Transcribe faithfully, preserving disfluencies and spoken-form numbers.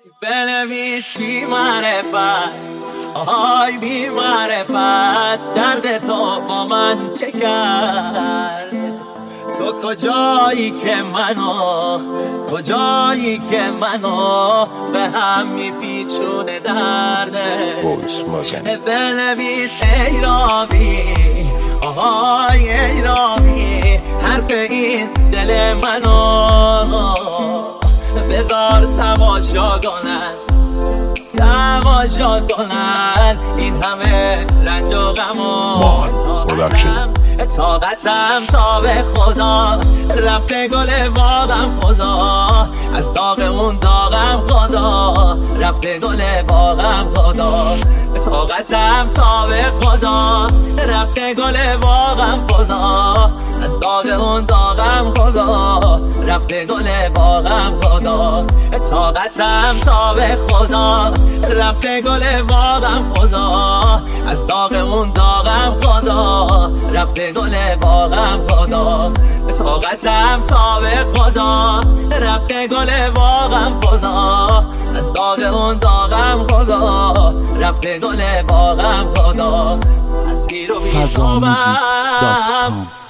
بنویس بی معرفت، آهای بی معرفت، درد تو با من چه کرد؟ تو کجایی که منو، کجایی که منو به هم میپیچونه درده؟ بنویس ای رابی، آهای ای رابی، حرف این دل منو بذار تماشا کنن، تماشا کنن این همه رنج و غم و طاقتم، طاقتم تا به خدا رفته گل باغم خدا، از داغ اون داغم خدا رفته گل باغم خدا، طاقتم تا به خدا رفته گل باغم خدا، از داغ اون داغم خدا رفته گل باغم خدا، طاقتم تا به خدا رفته گل باغم خدا، از داغ اون داغم خدا رفته گل باغم خدا، طاقتم تا به خدا رفته گل باغم خدا، از داغ اون داغم خدا رفته گل باغم خدا، از گیر و بی‌صوبم